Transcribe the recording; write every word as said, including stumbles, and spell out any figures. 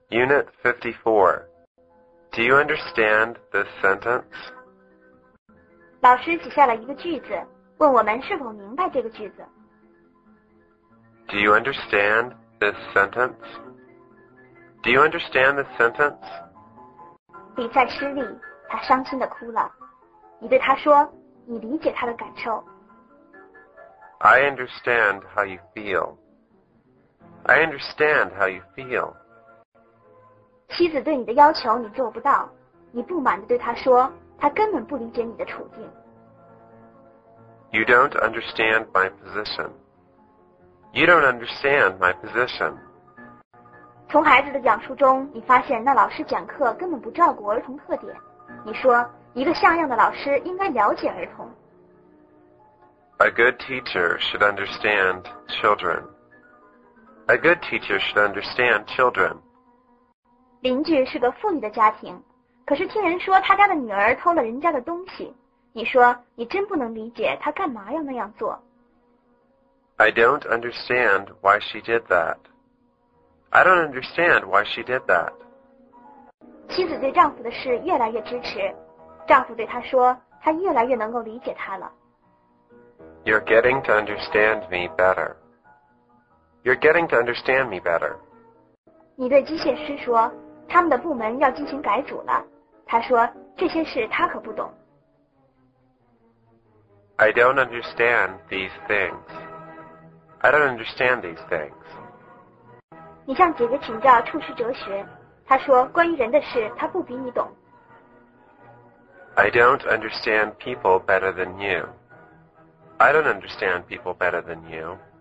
Unit fifty-four. Do you understand this sentence? 老师写下了一个句子，问我们是否明白这个句子。 Do you understand this sentence? Do you understand this sentence? 比赛失利，他伤心地哭了。你对他说，你理解他的感受。 I understand how you feel. I understand how you feel. 妻子对你的要求你做不到，你不满地对他说，他根本不理解你的处境。 You don't understand my position. You don't understand my position. 从孩子的讲述中，你发现那老师讲课根本不照顾儿童特点。你说，一个像样的老师应该了解儿童。 A good teacher should understand children. A good teacher should understand children. 邻居是个富裕的家庭，可是听人说他家的女儿偷了人家的东西。你说，你真不能理解他干嘛要那样做。 I don't understand why she did that. I don't understand why she did that. 妻子对丈夫的事越来越支持，丈夫对她说，他越来越能够理解她了。 You're getting to understand me better. You're getting to understand me better. 你对机械师说，他们的部门要进行改组了。他说，这些事他可不懂。 I don't understand these things. I don't understand these things. 你向姐姐请教处世哲学，她说关于人的事她不比你懂。 I don't understand people better than you. I don't understand people better than you.